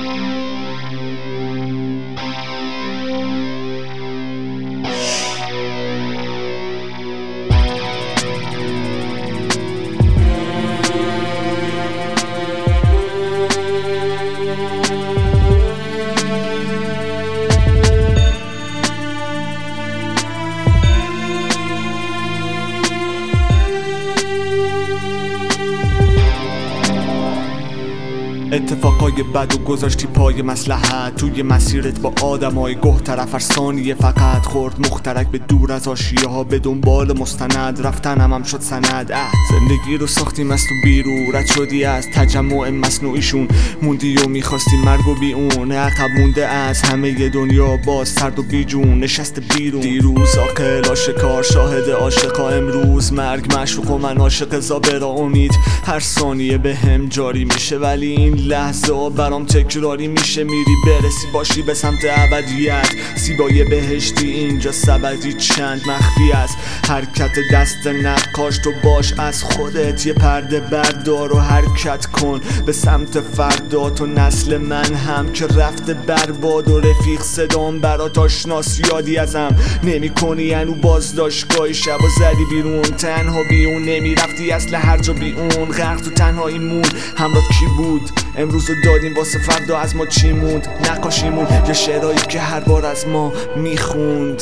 اتفاقای بد و گذاشتی پای مصلحت توی مسیرت با آدمای گه طرف هر ثانیه فقط خورد مخترک به دور از آشیه ها به دنبال مستند رفتنم هم شد سند. زندگی رو ساختیم از تو بیرو رد شدی از تجمع مصنوعیشون موندی و میخواستی مرگ و بی اون عقب مونده از همه دنیا باز سرد و بیجون نشست بیرون دیروز عاقل آشکار شاهد عاشقا امروز مرگ معشوق و من عاشق زابر امید هر ثانیه به هم جاری میشه ولی این لحظه برام تکراری میشه میری برسی باشی به سمت ابدیت زیبای بهشتی اینجا سبدی چند مخفی است حرکت دست نقاش تو باش از خودت یه پرده بردار و حرکت کن به سمت فردا تو نسل من هم که رفته برباد و رفیق صدام برات آشناس یادی ازم نمی کنی انو بازداشتگاهی شب و زدی بیرون تنها بیون نمی رفتی اصل هر جا بی اون غرق تو تنهایی مون همراه کی بود امروز رو دادیم واسه فردا از ما چی موند نقاشیمون یا شعرهایی که هر بار از ما میخوند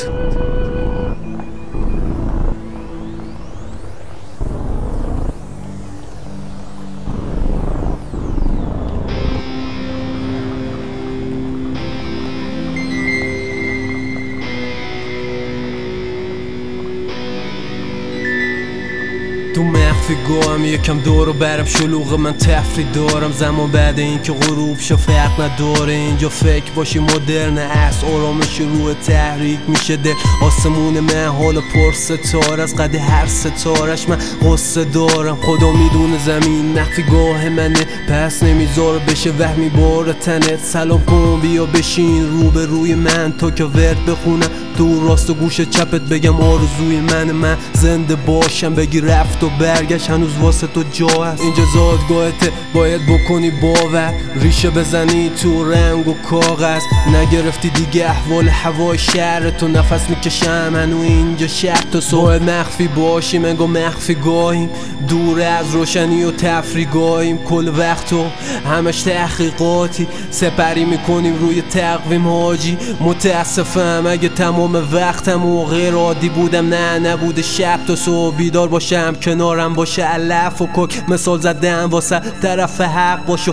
تو مخفی گوهم یکم دور و برم شلوغ من تفریح دارم زمان بعد این که غروب شه فرق نداره اینجا فکر باشی مدرن است آرامش روح تحریک میشه دل آسمون من حالا پر ستاره از قد هر ستارش من غصه دارم خدا میدونه زمین مخفی گاه منه پس نمیذاره بشه وهمی بار تنت سلام کن بیا بشین رو به روی من تا که ورد بخونم تو راست و گوش چپت بگم آرزوی من زنده باشم بگی رفت و برگشت هنوز واسه تو جا هست اینجا زادگاهته باید بکنی باور ریشه بزنی تو رنگ و کاغذ نگرفتی دیگه احوال هوای شهر تو نفس میکشم هنو اینجا شهر تو باید مخفی باشیم انگار مخفی گاهیم دور از روشنی و تفریگاهیم کل وقت و همش تحقیقاتی سپری میکنیم روی تقویم حاجی متاسفم اگه تمام وقتم و غیر عادی بودم نبوده شب تا صبح بیدار باشم کنارم باشه علف و کک مثال زدم واسه طرف حق باشو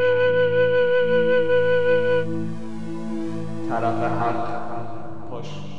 طرف حق باش